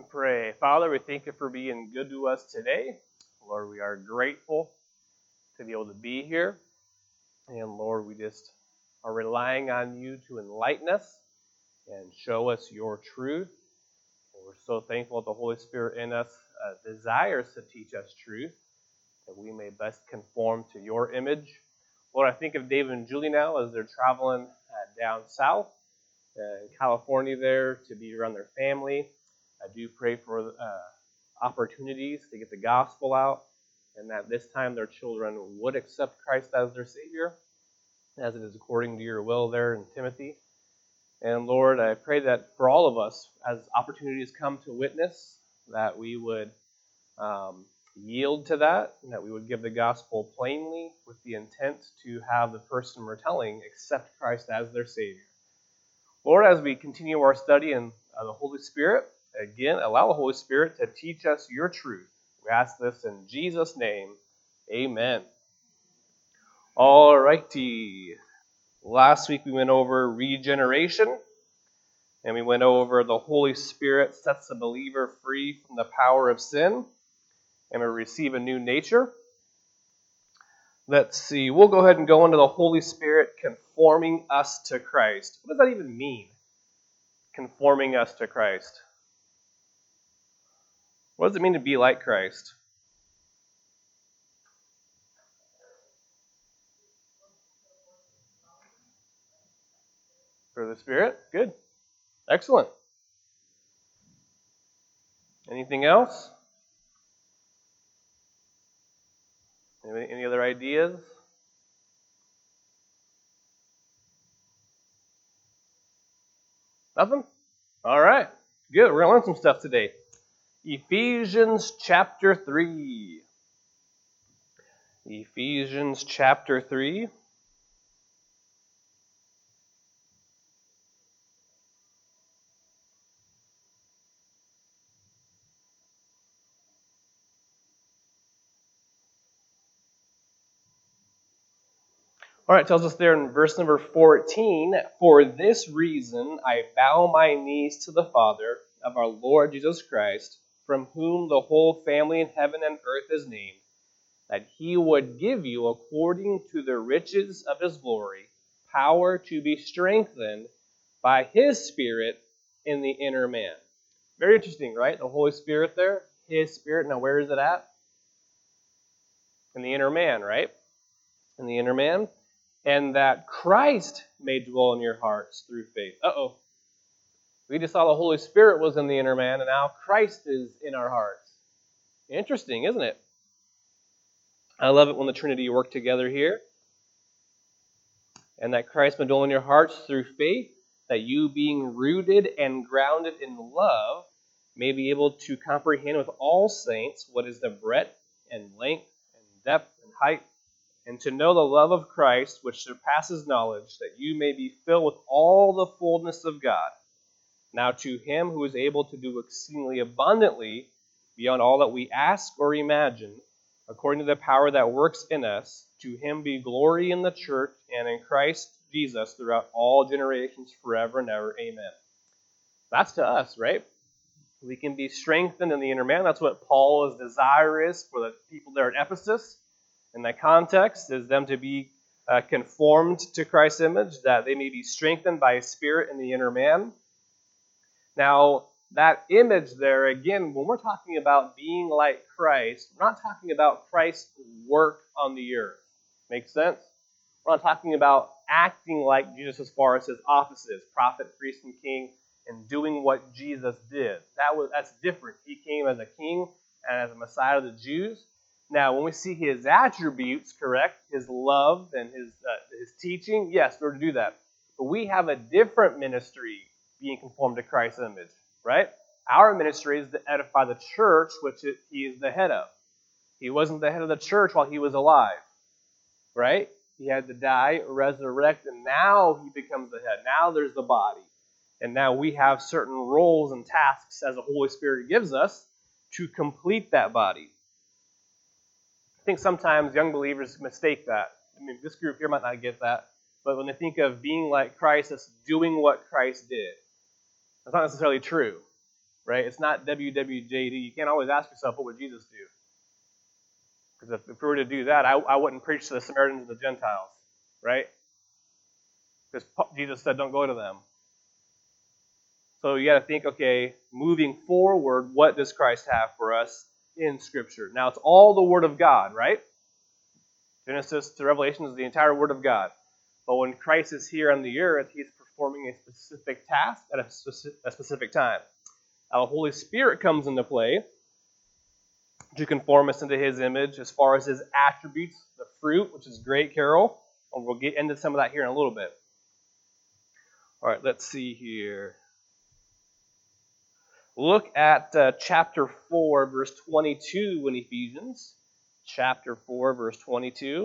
pray. Father, we thank you for being good to us today. Lord, we are grateful to be able to be here. And Lord, we just are relying on you to enlighten us and show us your truth. And we're so thankful that the Holy Spirit in us desires to teach us truth, that we may best conform to your image. Lord, I think of David and Julie now as they're traveling down south in California there to be around their family. I do pray for opportunities to get the gospel out, and that this time their children would accept Christ as their Savior, as it is according to your will there in Timothy. And Lord, I pray that for all of us, as opportunities come to witness, that we would yield to that, and that we would give the gospel plainly with the intent to have the person we're telling accept Christ as their Savior. Lord, as we continue our study in the Holy Spirit, again, allow the Holy Spirit to teach us your truth. We ask this in Jesus' name. Amen. All righty. Last week we went over regeneration, and we went over the Holy Spirit sets the believer free from the power of sin, and we receive a new nature. Let's see. We'll go ahead and go into the Holy Spirit conforming us to Christ. What does that even mean? Conforming us to Christ. What does it mean to be like Christ? For the Spirit? Good. Excellent. Anything else? Any other ideas? Nothing? All right. Good. We're going to learn some stuff today. Ephesians chapter 3. Ephesians chapter 3. All right, it tells us there in verse number 14, "For this reason I bow my knees to the Father of our Lord Jesus Christ, from whom the whole family in heaven and earth is named, that he would give you, according to the riches of his glory, power to be strengthened by his Spirit in the inner man." Very interesting, right? The Holy Spirit there, his Spirit. Now, where is it at? In the inner man, right? In the inner man. "And that Christ may dwell in your hearts through faith." We just saw the Holy Spirit was in the inner man, and now Christ is in our hearts. Interesting, isn't it? I love it when the Trinity work together here. "And that Christ may dwell in your hearts through faith, that you, being rooted and grounded in love, may be able to comprehend with all saints what is the breadth and length and depth and height, and to know the love of Christ, which surpasses knowledge, that you may be filled with all the fullness of God. Now to him who is able to do exceedingly abundantly, beyond all that we ask or imagine, according to the power that works in us, to him be glory in the church and in Christ Jesus throughout all generations, forever and ever. Amen." That's to us, right? We can be strengthened in the inner man. That's what Paul's desire is for the people there at Ephesus. In that context, is them to be conformed to Christ's image, that they may be strengthened by his Spirit in the inner man. Now, that image there, again, when we're talking about being like Christ, we're not talking about Christ's work on the earth. Make sense? We're not talking about acting like Jesus as far as his offices, prophet, priest, and king, and doing what Jesus did. That's different. He came as a king and as a Messiah of the Jews. Now, when we see his attributes, correct, his love and his teaching, yes, we're to do that. But we have a different ministry being conformed to Christ's image, right? Our ministry is to edify the church, which he is the head of. He wasn't the head of the church while he was alive, right? He had to die, resurrect, and now he becomes the head. Now there's the body. And now we have certain roles and tasks as the Holy Spirit gives us to complete that body. I think sometimes young believers mistake that. I mean, this group here might not get that, but when they think of being like Christ, it's doing what Christ did. That's not necessarily true. right? It's not WWJD. You can't always ask yourself, what would Jesus do? Because if we were to do that, I wouldn't preach to the Samaritans and the Gentiles, right? Because Jesus said, don't go to them. So you got to think, okay, moving forward, what does Christ have for us in Scripture? Now, it's all the Word of God, right? Genesis to Revelation is the entire Word of God. But when Christ is here on the earth, he's performing a specific task at a specific time. Now, the Holy Spirit comes into play to conform us into his image as far as his attributes, the fruit, which is great, Carol. And we'll get into some of that here in a little bit. All right, let's see here. Look at chapter 4, verse 22 in Ephesians. Chapter 4, verse 22.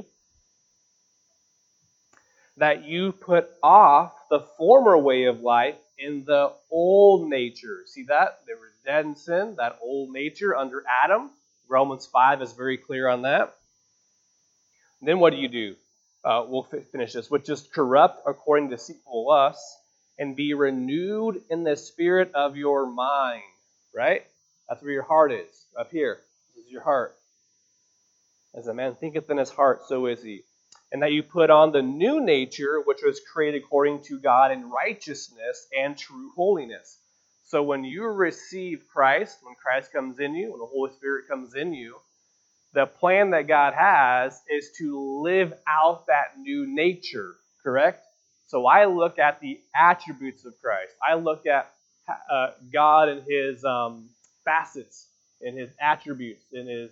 That you put off the former way of life in the old nature. See that? They were dead in sin, that old nature under Adam. Romans 5 is very clear on that. And then what do? We'll finish this. Which is corrupt according to deceitful lusts, and be renewed in the spirit of your mind. Right? That's where your heart is. Up here. This is your heart. As a man thinketh in his heart, so is he. And that you put on the new nature, which was created according to God in righteousness and true holiness. So when you receive Christ, when Christ comes in you, when the Holy Spirit comes in you, the plan that God has is to live out that new nature, correct? So I look at the attributes of Christ. I look at God and his facets, and his attributes, and his,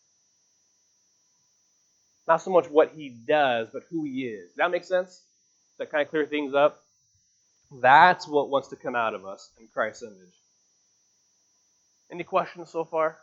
not so much what he does, but who he is. Does that make sense? Does that kind of clear things up? That's what wants to come out of us in Christ's image. Any questions so far?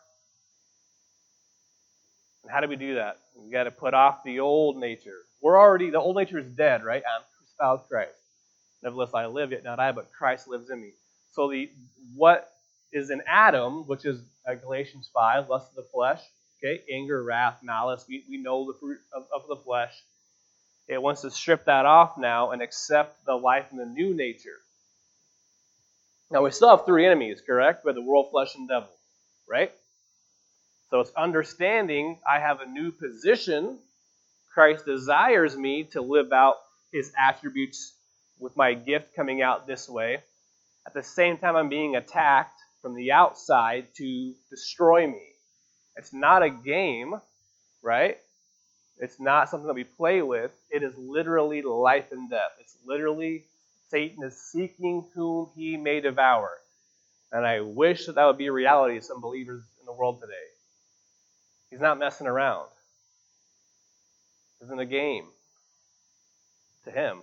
And how do we do that? We've got to put off the old nature. The old nature is dead, right? I'm crucified with Christ. Nevertheless, I live, yet not I, but Christ lives in me. So what is in Adam, which is Galatians 5, lust of the flesh, okay, anger, wrath, malice, we know the fruit of the flesh. It wants to strip that off now and accept the life in the new nature. Now, we still have three enemies, correct? We have the world, flesh, and devil, right? So it's understanding I have a new position. Christ desires me to live out his attributes with my gift coming out this way. At the same time, I'm being attacked from the outside to destroy me. It's not a game, right? It's not something that we play with. It is literally life and death. It's literally Satan is seeking whom he may devour. And I wish that would be a reality of some believers in the world today. He's not messing around. It isn't a game to him.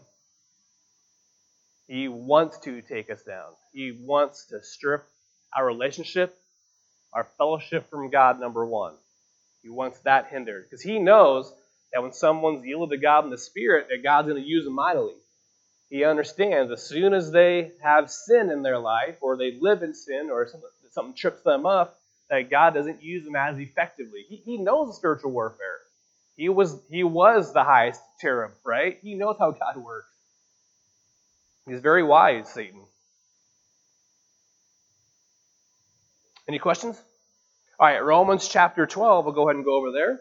He wants to take us down. He wants to strip our relationship, our fellowship from God, number one. He wants that hindered. Because he knows that when someone's yielded to God in the Spirit, that God's going to use them mightily. He understands as soon as they have sin in their life, or they live in sin, or something trips them up, that God doesn't use them as effectively. He knows the spiritual warfare. He was the highest cherub, right? He knows how God works. He's very wise, Satan. Any questions? All right, Romans chapter 12. We'll go ahead and go over there.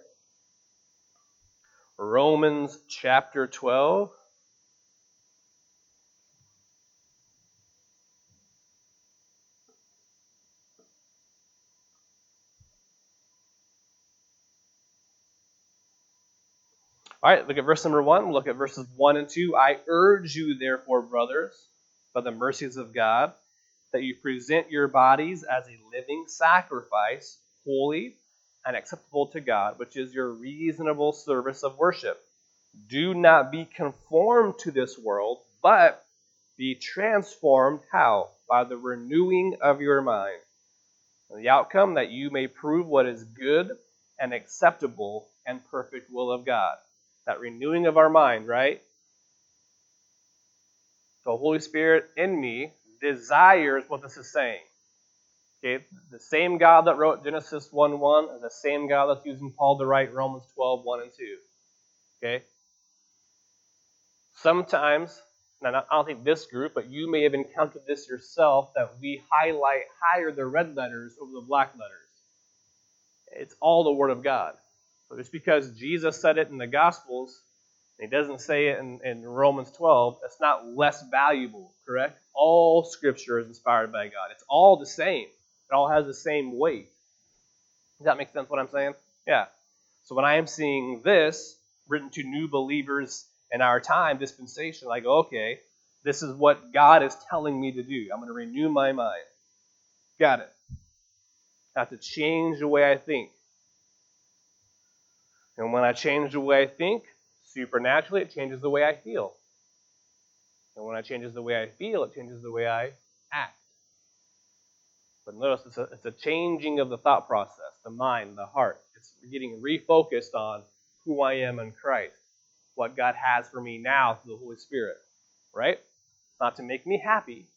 Romans chapter 12. All right, look at verse number 1. Look at verses 1 and 2. I urge you, therefore, brothers, by the mercies of God, that you present your bodies as a living sacrifice, holy and acceptable to God, which is your reasonable service of worship. Do not be conformed to this world, but be transformed. How? By the renewing of your mind. And the outcome, that you may prove what is good and acceptable and perfect will of God. That renewing of our mind, right? The Holy Spirit in me desires what this is saying. Okay, the same God that wrote Genesis 1:1 is the same God that's using Paul to write Romans 12:1 and 2. Okay? Sometimes, Now, I don't think this group, but you may have encountered this yourself, that we highlight higher the red letters over the black letters. It's all the Word of God. So just because Jesus said it in the Gospels, and he doesn't say it in Romans 12, it's not less valuable, correct? All Scripture is inspired by God. It's all the same. It all has the same weight. Does that make sense what I'm saying? Yeah. So when I am seeing this written to new believers in our time, dispensation, I go, okay, this is what God is telling me to do. I'm going to renew my mind. Got it. I have to change the way I think. And when I change the way I think, supernaturally, it changes the way I feel. And when it changes the way I feel, it changes the way I act. But notice it's a changing of the thought process, the mind, the heart. It's getting refocused on who I am in Christ, what God has for me now through the Holy Spirit, right? It's not to make me happy.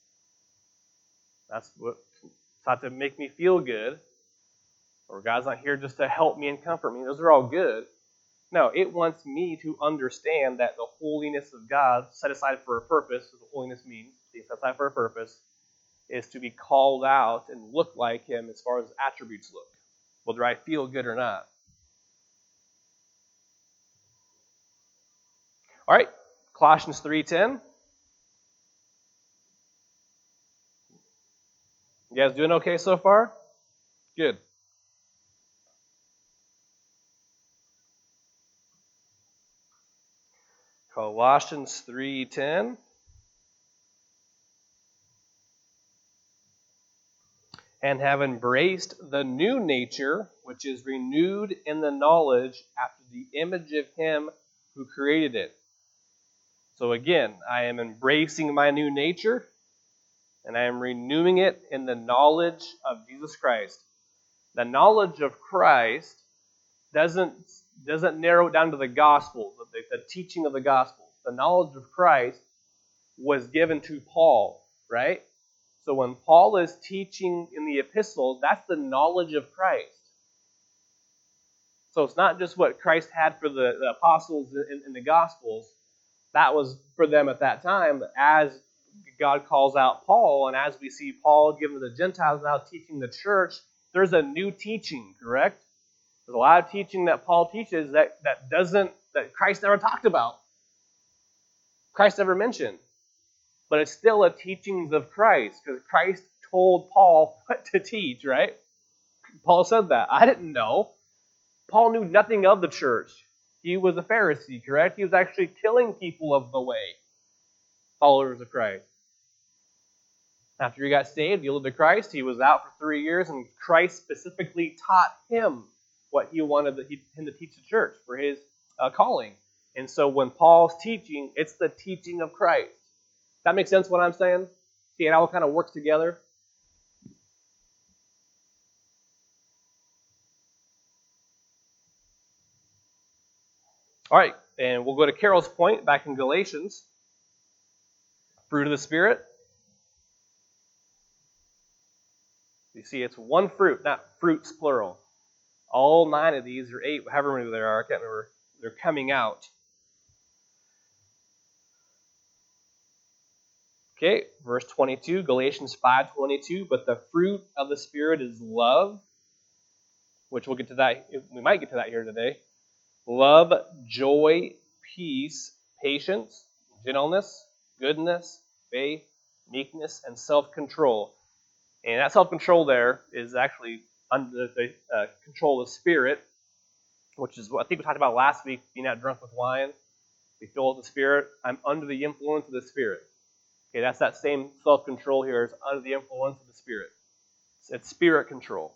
It's not to make me feel good. Or God's not here just to help me and comfort me. Those are all good. No, it wants me to understand that the holiness of God, set aside for a purpose, what holiness means, being set aside for a purpose, is to be called out and look like Him as far as attributes look, whether I feel good or not. All right, Colossians 3:10. You guys doing okay so far? Good. Colossians 3:10. And have embraced the new nature, which is renewed in the knowledge after the image of Him who created it. So again, I am embracing my new nature, and I am renewing it in the knowledge of Jesus Christ. The knowledge of Christ doesn't narrow it down to the gospel, the teaching of the gospel. The knowledge of Christ was given to Paul, right? So when Paul is teaching in the epistles, that's the knowledge of Christ. So it's not just what Christ had for the apostles in the Gospels. That was for them at that time. As God calls out Paul, and as we see Paul given to the Gentiles now teaching the church, there's a new teaching, correct? There's a lot of teaching that Paul teaches that Christ never talked about. Christ never mentioned. But it's still a teachings of Christ, because Christ told Paul what to teach, right? Paul said that. I didn't know. Paul knew nothing of the church. He was a Pharisee, correct? He was actually killing people of the way, followers of Christ. After he got saved, he yielded to Christ. He was out for 3 years, and Christ specifically taught him what he wanted him to teach the church for his calling. And so when Paul's teaching, it's the teaching of Christ. That makes sense what I'm saying? See, it all kind of works together. All right, and we'll go to Carol's point back in Galatians. Fruit of the Spirit. You see, it's one fruit, not fruits plural. All 9 of these, or 8, however many there are, I can't remember, they're coming out. Okay, verse 22, Galatians 5:22. But the fruit of the Spirit is love, which we'll get to that. We might get to that here today. Love, joy, peace, patience, gentleness, goodness, faith, meekness, and self-control. And that self-control there is actually under the control of the Spirit, which is what I think we talked about last week, being not drunk with wine. Be filled with the Spirit. I'm under the influence of the Spirit. Okay, that's that same self-control here is under the influence of the Spirit. It's spirit control.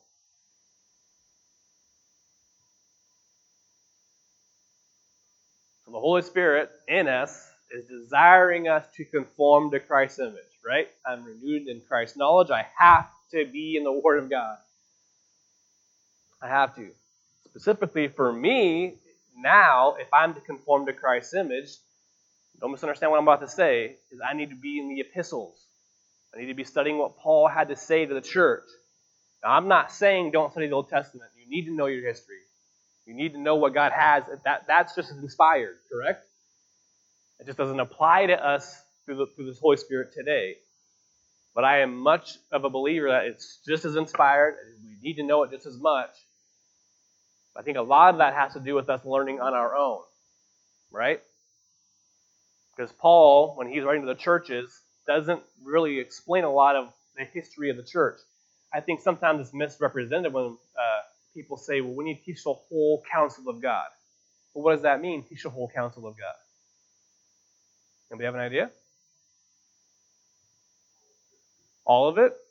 So the Holy Spirit in us is desiring us to conform to Christ's image, right? I'm renewed in Christ's knowledge. I have to be in the Word of God. I have to. Specifically for me, now, if I'm to conform to Christ's image, don't misunderstand what I'm about to say, is I need to be in the epistles. I need to be studying what Paul had to say to the church. Now, I'm not saying don't study the Old Testament. You need to know your history. You need to know what God has. That's just inspired, correct? It just doesn't apply to us through this Holy Spirit today. But I am much of a believer that it's just as inspired. We need to know it just as much. I think a lot of that has to do with us learning on our own, right? Because Paul, when he's writing to the churches, doesn't really explain a lot of the history of the church. I think sometimes it's misrepresented when people say, well, we need to teach the whole counsel of God. Well, what does that mean, teach the whole counsel of God? Anybody have an idea? All of it?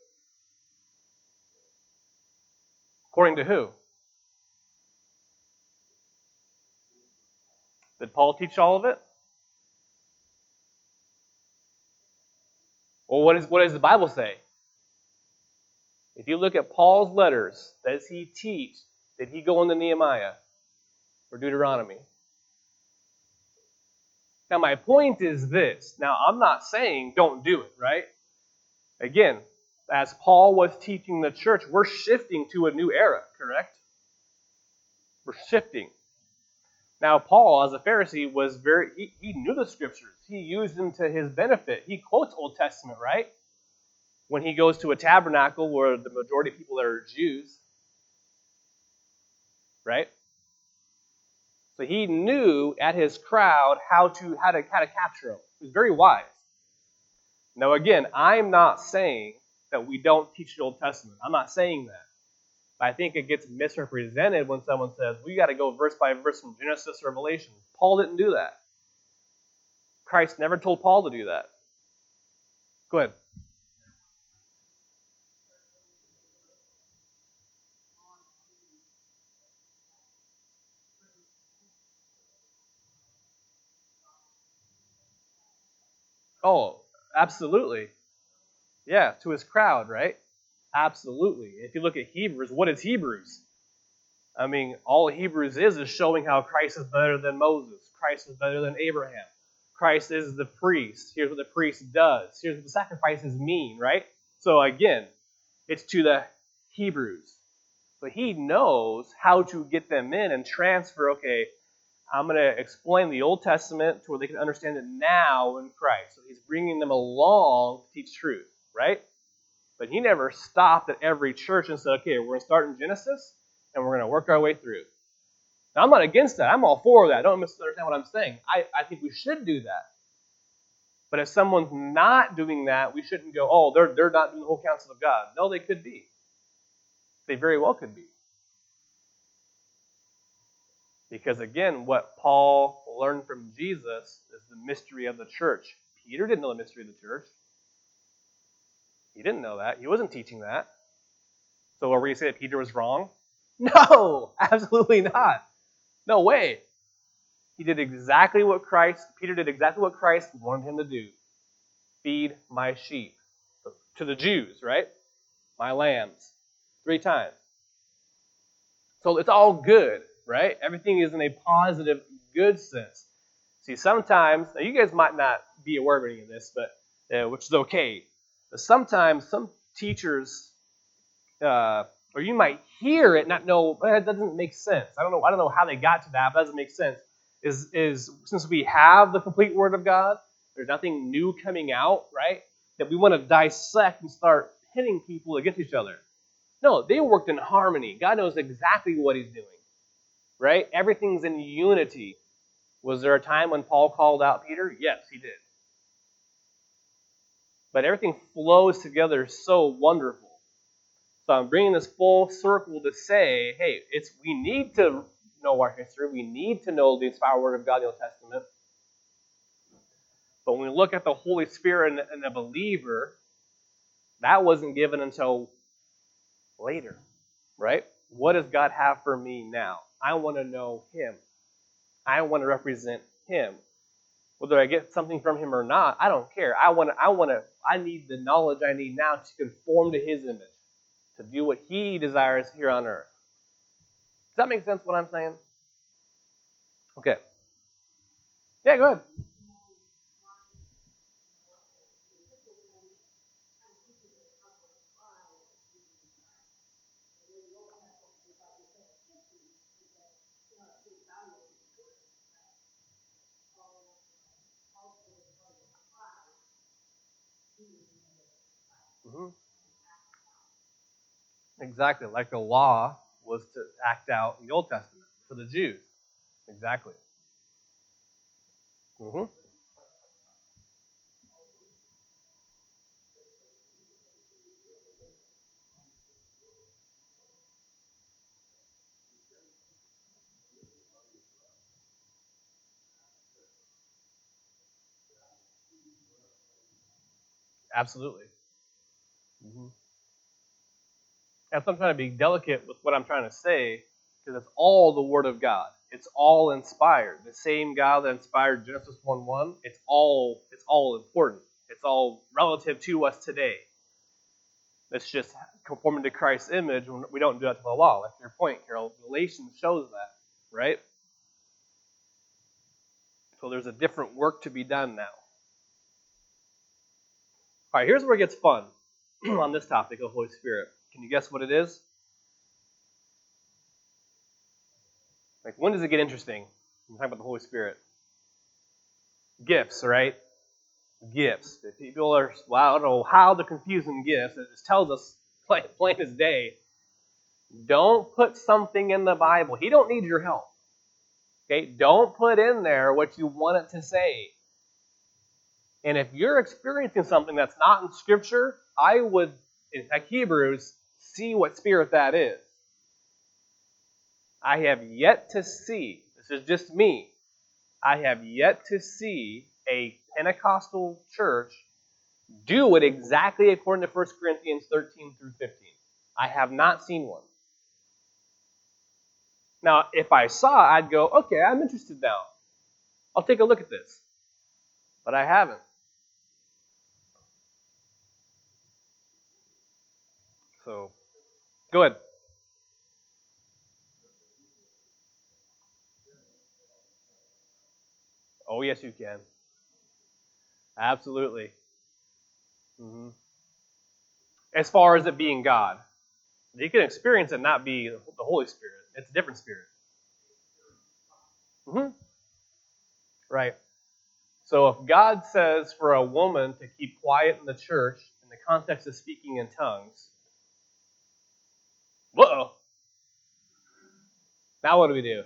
According to who? Did Paul teach all of it? Well, what does the Bible say? If you look at Paul's letters, does he teach? Did he go into Nehemiah or Deuteronomy? Now, my point is this. Now, I'm not saying don't do it, right? Again, as Paul was teaching the church, we're shifting to a new era, correct? We're shifting. Now, Paul, as a Pharisee, was he knew the scriptures. He used them to his benefit. He quotes Old Testament, right? When he goes to a tabernacle where the majority of people are Jews, right? So he knew at his crowd how to capture them. He was very wise. Now, again, I'm not saying that we don't teach the Old Testament. I'm not saying that. But I think it gets misrepresented when someone says, we got to go verse by verse from Genesis to Revelation. Paul didn't do that. Christ never told Paul to do that. Go ahead. Oh, absolutely. Yeah, to his crowd, right? Absolutely. If you look at Hebrews, what is Hebrews? I mean, all Hebrews is showing how Christ is better than Moses. Christ is better than Abraham. Christ is the priest. Here's what the priest does. Here's what the sacrifices mean, right? So again, it's to the Hebrews. But he knows how to get them in and transfer, okay, I'm going to explain the Old Testament to where they can understand it now in Christ. So he's bringing them along to teach truth, right? But he never stopped at every church and said, okay, we're going to start in Genesis, and we're going to work our way through. Now, I'm not against that. I'm all for that. Don't misunderstand what I'm saying. I think we should do that. But if someone's not doing that, we shouldn't go, oh, they're not doing the whole counsel of God. No, they could be. They very well could be. Because again, what Paul learned from Jesus is the mystery of the church. Peter didn't know the mystery of the church. He didn't know that. He wasn't teaching that. So are we going to say that Peter was wrong? No, absolutely not. No way. Peter did exactly what Christ wanted him to do. Feed my sheep. To the Jews, right? My lambs. 3 times. So it's all good, right? Everything is in a positive, good sense. See, sometimes, now you guys might not be aware of any of this, but which is okay. But sometimes some teachers, or you might hear it and not know, that doesn't make sense. I don't know how they got to that, but it doesn't make sense. Is since we have the complete Word of God, there's nothing new coming out, right? That we want to dissect and start pitting people against each other. No, they worked in harmony. God knows exactly what he's doing, right? Everything's in unity. Was there a time when Paul called out Peter? Yes, he did. But everything flows together so wonderful. So I'm bringing this full circle to say, hey, we need to know our history. We need to know the inspired Word of God in the Old Testament. But when we look at the Holy Spirit and the believer, that wasn't given until later, right? What does God have for me now? I want to know him. I want to represent him. Whether I get something from him or not, I don't care. I need the knowledge I need now to conform to his image, to do what he desires here on earth. Does that make sense what I'm saying? Okay. Yeah, go ahead. Exactly, like the law was to act out in the Old Testament for the Jews. Exactly. Hmm. Absolutely. Hmm. That's why I'm trying to be delicate with what I'm trying to say, because it's all the Word of God. It's all inspired. The same God that inspired Genesis 1:1. It's all important. It's all relative to us today. It's just conforming to Christ's image when we don't do that to the law. Like your point, Carol, Galatians shows that, right? So there's a different work to be done now. All right, here's where it gets fun on this topic of Holy Spirit. Can you guess what it is? Like, when does it get interesting when we talk about the Holy Spirit? Gifts, right? Gifts. If people are, well, I don't know how they're confusing gifts. It just tells us plain as day. Don't put something in the Bible. He don't need your help. Okay? Don't put in there what you want it to say. And if you're experiencing something that's not in Scripture, I would, like Hebrews, see what spirit that is. I have yet to see, this is just me, I have yet to see a Pentecostal church do it exactly according to 1 Corinthians 13 through 15. I have not seen one. Now, if I saw, I'd go, okay, I'm interested now. I'll take a look at this. But I haven't. So, go ahead. Oh, yes, you can. Absolutely. Hmm. As far as it being God, you can experience it not be the Holy Spirit. It's a different spirit. Hmm. Right. So if God says for a woman to keep quiet in the church in the context of speaking in tongues, whoa, now what do we do?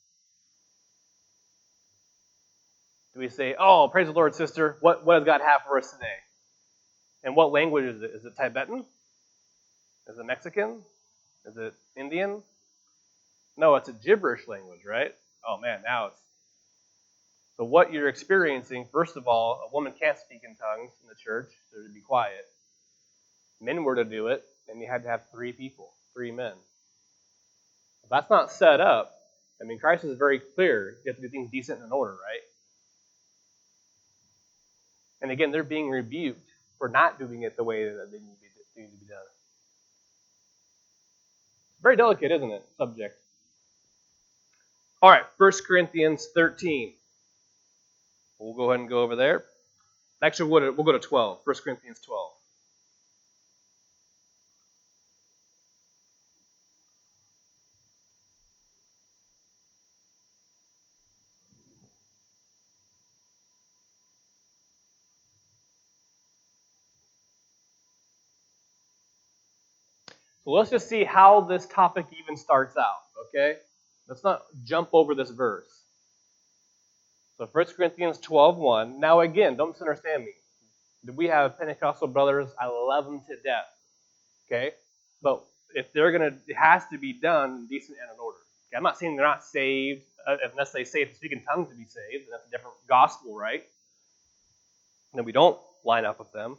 Do we say, oh, praise the Lord, sister, what does God have for us today? And what language is it? Is it Tibetan? Is it Mexican? Is it Indian? No, it's a gibberish language, right? Oh man, now it's... So what you're experiencing, first of all, a woman can't speak in tongues in the church, so to be quiet. Men were to do it, and you had to have 3 people, 3 men. If that's not set up, I mean, Christ is very clear. You have to do things decent and in order, right? And again, they're being rebuked for not doing it the way that they need to be done. Very delicate, isn't it? Subject. All right, 1 Corinthians 13. We'll go ahead and go over there. Actually, we'll go to 12. 1 Corinthians 12. So let's just see how this topic even starts out, okay? Let's not jump over this verse. So 1 Corinthians 12:1. Now again, don't misunderstand me. We have Pentecostal brothers. I love them to death, okay? But if they're going to, it has to be done decent and in order. Okay? I'm not saying they're not saved, unless they say to speak in tongues to be saved. And that's a different gospel, right? And then we don't line up with them.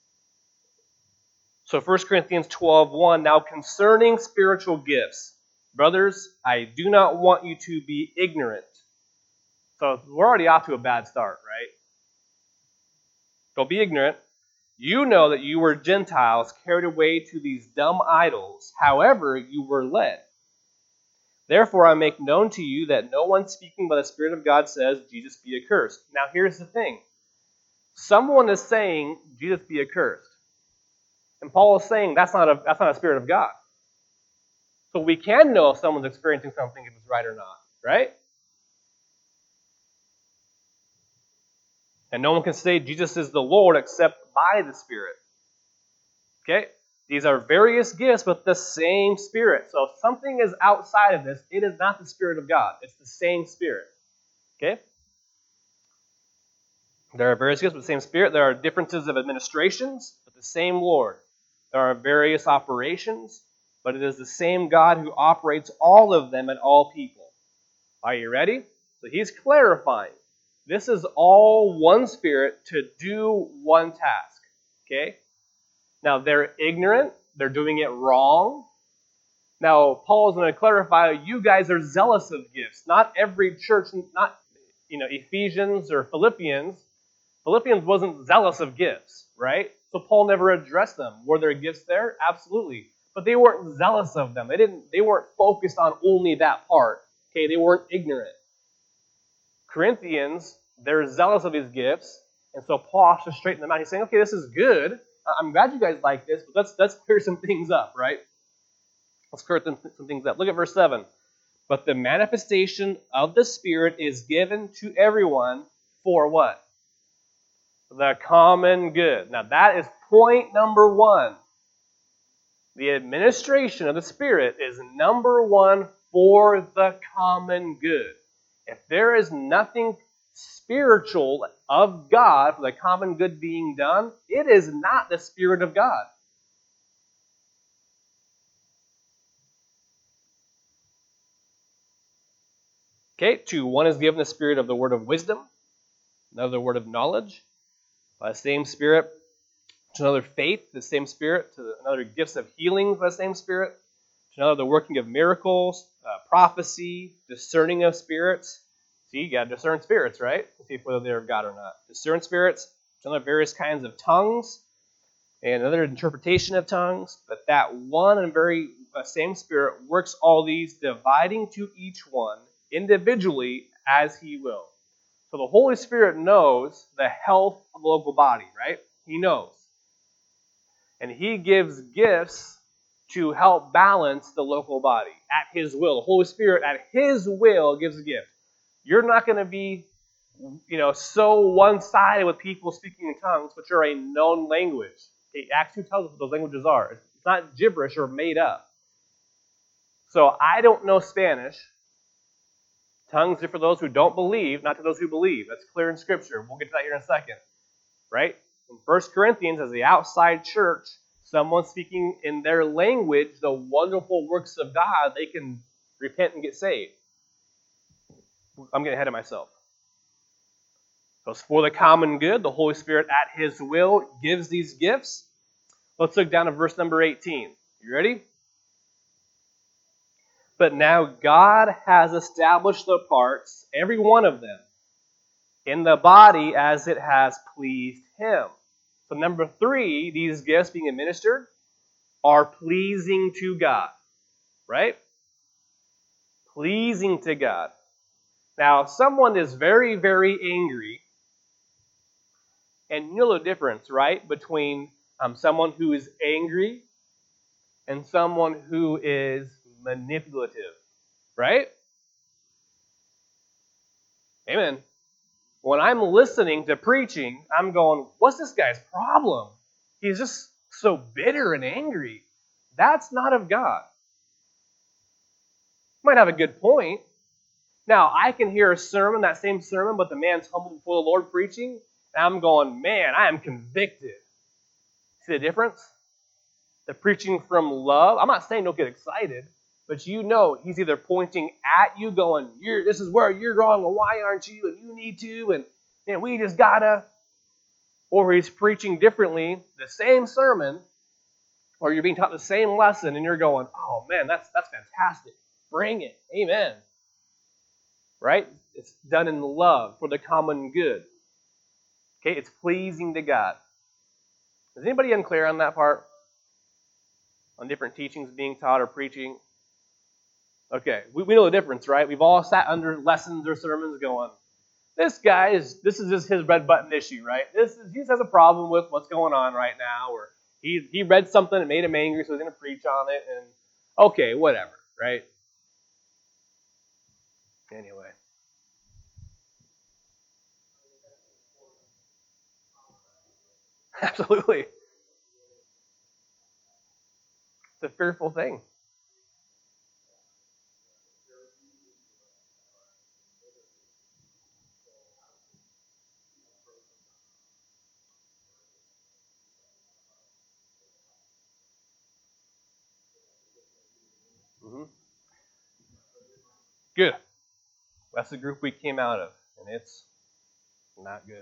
So 1 Corinthians 12:1, now concerning spiritual gifts, brothers, I do not want you to be ignorant. So we're already off to a bad start, right? Don't be ignorant. You know that you were Gentiles carried away to these dumb idols, however you were led. Therefore I make known to you that no one speaking by the Spirit of God says, Jesus be accursed. Now here's the thing. Someone is saying, Jesus be accursed. And Paul is saying that's not a Spirit of God. So we can know if someone's experiencing something, if it's right or not, right? And no one can say Jesus is the Lord except by the Spirit. Okay? These are various gifts, but the same Spirit. So if something is outside of this, it is not the Spirit of God. It's the same Spirit. Okay? There are various gifts, but the same Spirit. There are differences of administrations, but the same Lord. There are various operations, but it is the same God who operates all of them and all people. Are you ready? So he's clarifying. This is all one Spirit to do one task. Okay? Now, they're ignorant. They're doing it wrong. Now, Paul is going to clarify, you guys are zealous of gifts. Not every church, not Ephesians or Philippians. Philippians wasn't zealous of gifts, right? So Paul never addressed them. Were there gifts there? Absolutely. But they weren't zealous of them. They weren't focused on only that part. Okay, they weren't ignorant. Corinthians, they're zealous of these gifts, and so Paul has to straighten them out. He's saying, okay, this is good. I'm glad you guys like this, but let's clear some things up, right? Let's clear some things up. Look at verse 7. But the manifestation of the Spirit is given to everyone for what? The common good. Now that is point number one. The administration of the Spirit is number one for the common good. If there is nothing spiritual of God for the common good being done, it is not the Spirit of God. Okay, to one is given the Spirit of the word of wisdom, another the word of knowledge, by the same Spirit, to another faith, the same Spirit, to another gifts of healing by the same Spirit, to another the working of miracles, prophecy, discerning of spirits. See, you got to discern spirits, right? To see whether they're of God or not. Discern spirits, to another various kinds of tongues, and another interpretation of tongues. But that one and very same Spirit works all these, dividing to each one individually as He will. So the Holy Spirit knows the health of the local body, right? He knows. And He gives gifts to help balance the local body at His will. The Holy Spirit at His will gives a gift. You're not going to be, so one-sided with people speaking in tongues, but you're a known language. Okay, Acts 2 tells us what those languages are. It's not gibberish or made up. So I don't know Spanish. Tongues are for those who don't believe, not to those who believe. That's clear in Scripture. We'll get to that here in a second. Right? In 1 Corinthians, as the outside church, someone speaking in their language, the wonderful works of God, they can repent and get saved. I'm getting ahead of myself. So it's for the common good. The Holy Spirit at His will gives these gifts. Let's look down at verse number 18. You ready? But now God has established the parts, every one of them, in the body as it has pleased Him. So number 3, these gifts being administered are pleasing to God. Right? Pleasing to God. Now, if someone is very, very angry, and you know the difference, right, between someone who is angry and someone who is manipulative, right? Amen. When I'm listening to preaching, I'm going, what's this guy's problem? He's just so bitter and angry. That's not of God. Might have a good point. Now, I can hear a sermon, that same sermon, but the man's humble before the Lord preaching, and I'm going, man, I am convicted. See the difference? The preaching from love. I'm not saying don't get excited, but you know he's either pointing at you going, this is where you're wrong, and why aren't you, and you need to, and we just gotta. Or he's preaching differently, the same sermon, or you're being taught the same lesson, and you're going, oh man, that's fantastic. Bring it. Amen. Right? It's done in love for the common good. Okay, it's pleasing to God. Is anybody unclear on that part? On different teachings being taught or preaching? Okay, we know the difference, right? We've all sat under lessons or sermons going, this is just his red button issue, right? He just has a problem with what's going on right now, or he read something that made him angry, so he's going to preach on it, and okay, whatever, right? Anyway. Absolutely. It's a fearful thing. Mm-hmm. Good. That's the group we came out of, and it's not good.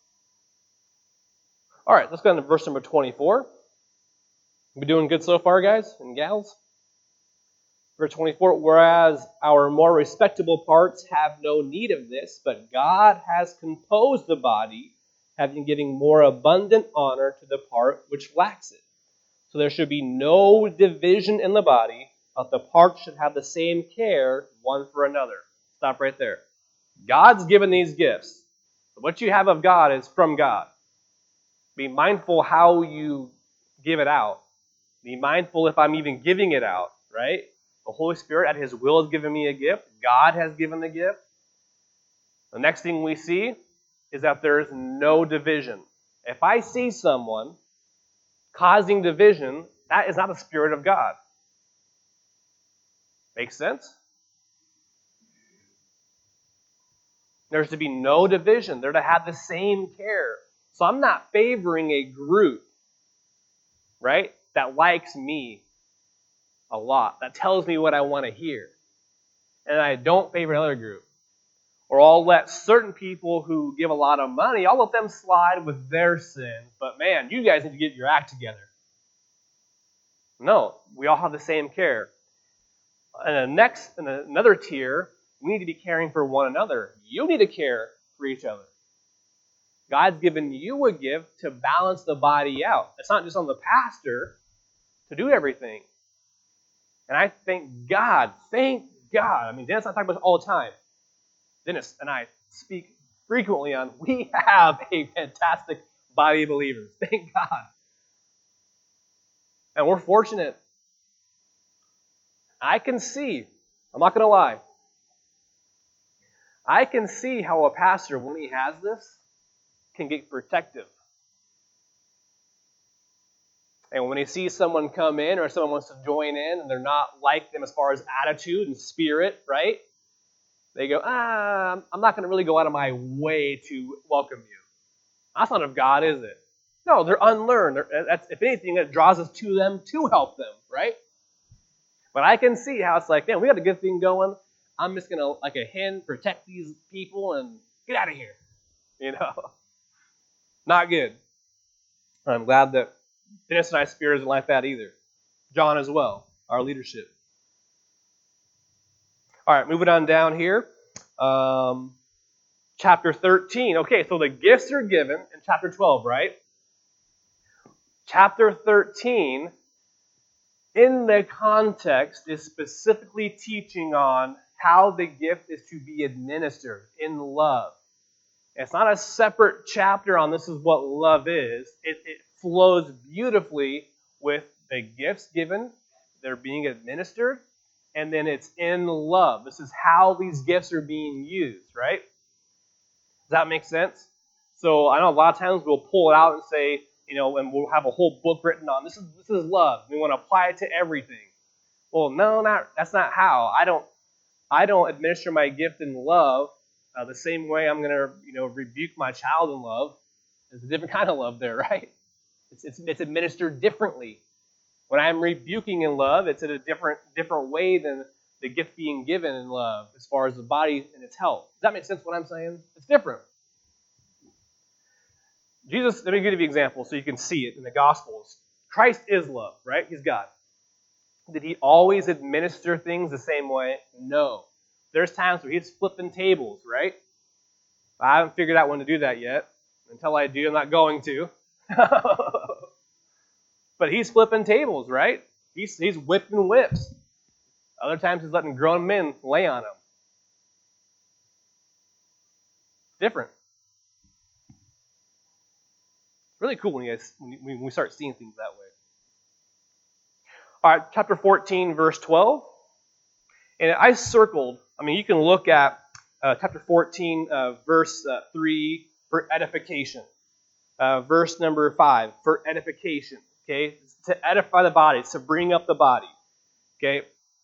All right, let's go on to verse number 24. We doing good so far, guys and gals? Verse 24, whereas our more respectable parts have no need of this, but God has composed the body, having given more abundant honor to the part which lacks it. So there should be no division in the body, but the parts should have the same care one for another. Stop right there. God's given these gifts. What you have of God is from God. Be mindful how you give it out. Be mindful if I'm even giving it out, right? The Holy Spirit at His will has given me a gift. God has given the gift. The next thing we see is that there is no division. If I see someone causing division, that is not the Spirit of God. Make sense? There's to be no division. They're to have the same care. So I'm not favoring a group, right, that likes me a lot, that tells me what I want to hear. And I don't favor another group. Or I'll let certain people who give a lot of money, I'll let them slide with their sins. But man, you guys need to get your act together. No, we all have the same care. And in another tier, we need to be caring for one another. You need to care for each other. God's given you a gift to balance the body out. It's not just on the pastor to do everything. And I thank God. I mean, Dennis and I talk about this all the time. Dennis and I speak frequently on, we have a fantastic body of believers. Thank God. And we're fortunate. I can see, I'm not going to lie, I can see how a pastor, when he has this, can get protective. And when he sees someone come in or someone wants to join in and they're not like them as far as attitude and spirit, right? They go, I'm not going to really go out of my way to welcome you. That's not of God, is it? No, they're unlearned. That's, if anything, that draws us to them to help them, right? But I can see how it's like, man, we got a good thing going. I'm just going to, like a hen, protect these people and get out of here. You know? Not good. I'm glad that Dennis and I spirit isn't like that either. John as well, our leadership. All right, moving on down here. Chapter 13. Okay, so the gifts are given in chapter 12, right? Chapter 13, in the context, is specifically teaching on how the gift is to be administered in love. It's not a separate chapter on this is what love is. It flows beautifully with the gifts given, they're being administered, and then it's in love. This is how these gifts are being used, right? Does that make sense? So I know a lot of times we'll pull it out and say, and we'll have a whole book written on this is love. We want to apply it to everything. Well, no, that's not how. I don't administer my gift in love the same way I'm going to rebuke my child in love. There's a different kind of love there, right? It's administered differently. When I'm rebuking in love, it's in a different way than the gift being given in love as far as the body and its health. Does that make sense what I'm saying? It's different. Jesus, let me give you an example so you can see it in the Gospels. Christ is love, right? He's God. Did he always administer things the same way? No. There's times where he's flipping tables, right? I haven't figured out when to do that yet. Until I do, I'm not going to. But he's flipping tables, right? He's whipping whips. Other times he's letting grown men lay on him. Different. It's really cool when we start seeing things that way. All right, chapter 14, verse 12. And I circled, you can look at chapter 14, verse 3 for edification. Verse number 5 for edification. Okay? It's to edify the body. It's to bring up the body. Okay?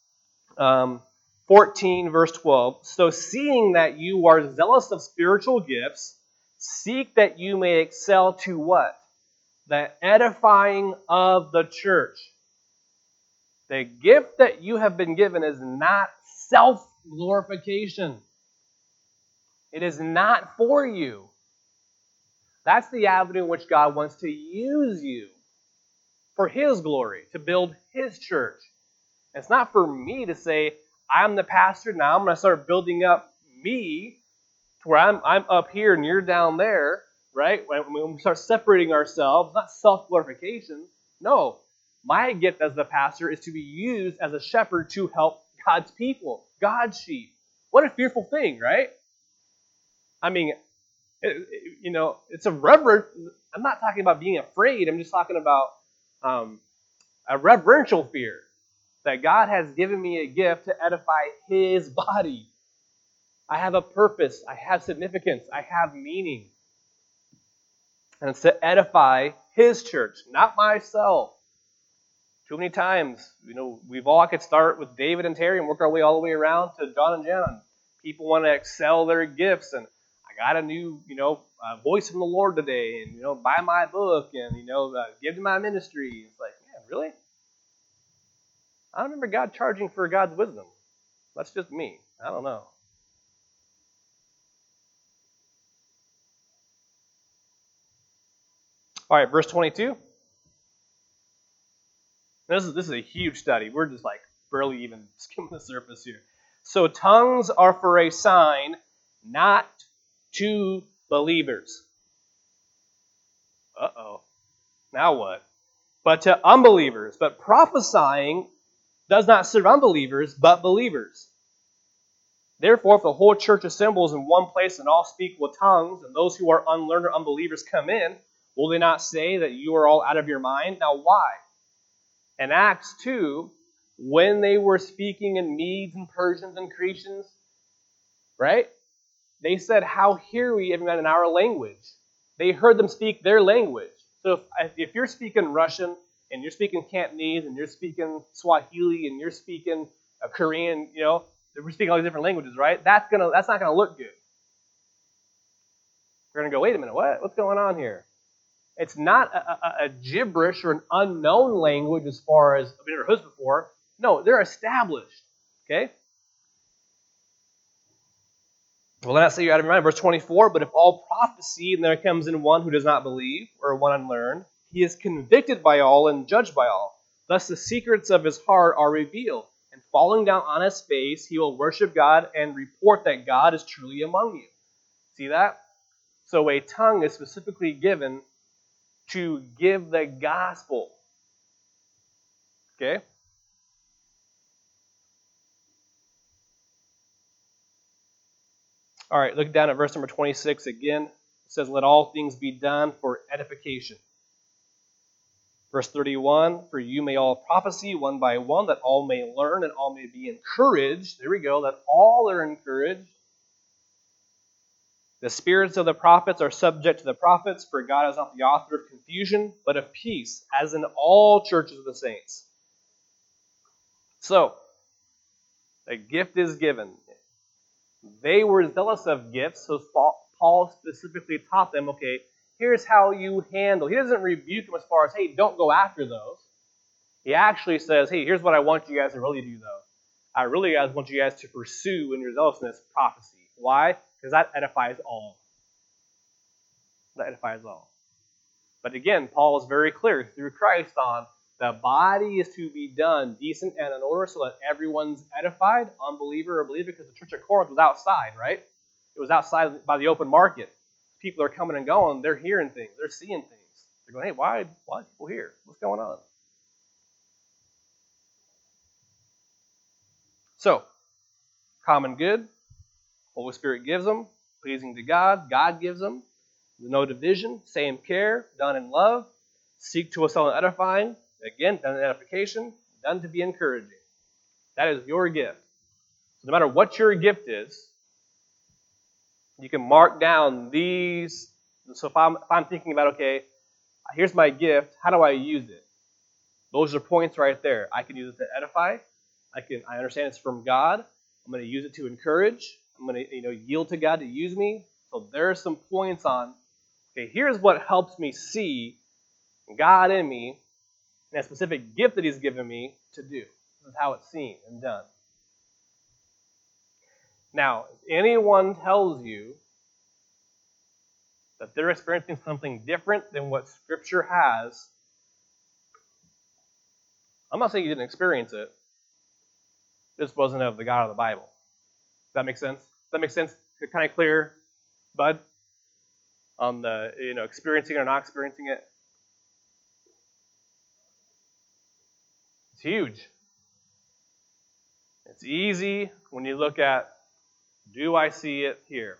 14, verse 12. So seeing that you are zealous of spiritual gifts, seek that you may excel to what? The edifying of the church. The gift that you have been given is not self-glorification. It is not for you. That's the avenue in which God wants to use you for His glory, to build His church. It's not for me to say, I'm the pastor, now I'm going to start building up me to where I'm up here and you're down there, right? When we start separating ourselves, not self-glorification. No, my gift as the pastor is to be used as a shepherd to help God's people, God's sheep. What a fearful thing, right? I mean, it's a reverent. I'm not talking about being afraid. I'm just talking about a reverential fear that God has given me a gift to edify His body. I have a purpose. I have significance. I have meaning. And it's to edify His church, not myself. Too many times, I could start with David and Terry and work our way all the way around to John and Jen. People want to excel their gifts, and I got a new, voice from the Lord today, and buy my book, and give to my ministry. It's like, man, really? I don't remember God charging for God's wisdom. That's just me. I don't know. All right, verse 22. This is a huge study. We're just barely even skimming the surface here. So tongues are for a sign, not to believers. Uh-oh. Now what? But to unbelievers. But prophesying does not serve unbelievers, but believers. Therefore, if the whole church assembles in one place and all speak with tongues, and those who are unlearned or unbelievers come in, will they not say that you are all out of your mind? Now why? In Acts 2, when they were speaking in Medes and Persians and Cretians, right? They said, how hear we every man in our language? They heard them speak their language. So if you're speaking Russian, and you're speaking Cantonese, and you're speaking Swahili, and you're speaking Korean, we're speaking all these different languages, right? That's not gonna look good. We're gonna go, wait a minute, what? What's going on here? It's not a gibberish or an unknown language as far as I've never heard before. No, they're established. Okay? Well, let's say you're out of your mind. Verse 24, but if all prophecy, and there comes in one who does not believe, or one unlearned, he is convicted by all and judged by all. Thus the secrets of his heart are revealed. And falling down on his face, he will worship God and report that God is truly among you. See that? So a tongue is specifically given to give the gospel. Okay? All right, look down at verse number 26 again. It says, let all things be done for edification. Verse 31, for you may all prophesy one by one, that all may learn and all may be encouraged. There we go, that all are encouraged. The spirits of the prophets are subject to the prophets, for God is not the author of confusion, but of peace, as in all churches of the saints. So, a gift is given. They were zealous of gifts, so Paul specifically taught them, okay, here's how you handle. He doesn't rebuke them as far as, hey, don't go after those. He actually says, hey, here's what I want you guys to really do, though. I really want you guys to pursue in your zealousness prophecy. Why? Because that edifies all. That edifies all. But again, Paul is very clear through Christ on the body is to be done decent and in order so that everyone's edified, unbeliever or believer, because the church at Corinth was outside, right? It was outside by the open market. People are coming and going. They're hearing things. They're seeing things. They're going, hey, why are people here? What's going on? So, common good. Holy Spirit gives them. Pleasing to God. God gives them. No division. Same care. Done in love. Seek to excel in edifying. Again, done in edification. Done to be encouraging. That is your gift. So no matter what your gift is, you can mark down these. So if I'm thinking about, okay, here's my gift. How do I use it? Those are points right there. I can use it to edify. I understand it's from God. I'm going to use it to encourage. I'm going to yield to God to use me. So there are some points on, okay, here's what helps me see God in me and a specific gift that he's given me to do. This is how it's seen and done. Now, if anyone tells you that they're experiencing something different than what Scripture has, I'm not saying you didn't experience it. This wasn't of the God of the Bible. Does that make sense? Does that make sense? Kind of clear, bud? On the experiencing or not experiencing it? It's huge. It's easy when you look at, do I see it here?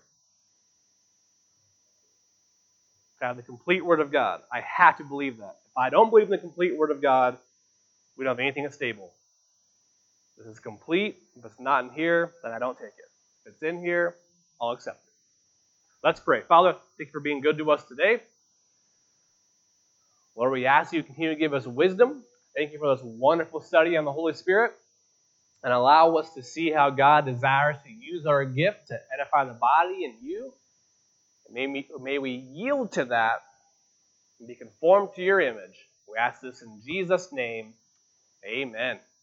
I have the complete Word of God. I have to believe that. If I don't believe in the complete Word of God, we don't have anything that's stable. This is complete. If it's not in here, then I don't take it. If it's in here, I'll accept it. Let's pray. Father, thank you for being good to us today. Lord, we ask you to continue to give us wisdom. Thank you for this wonderful study on the Holy Spirit. And allow us to see how God desires to use our gift to edify the body and you. And may we yield to that and be conformed to your image. We ask this in Jesus' name. Amen.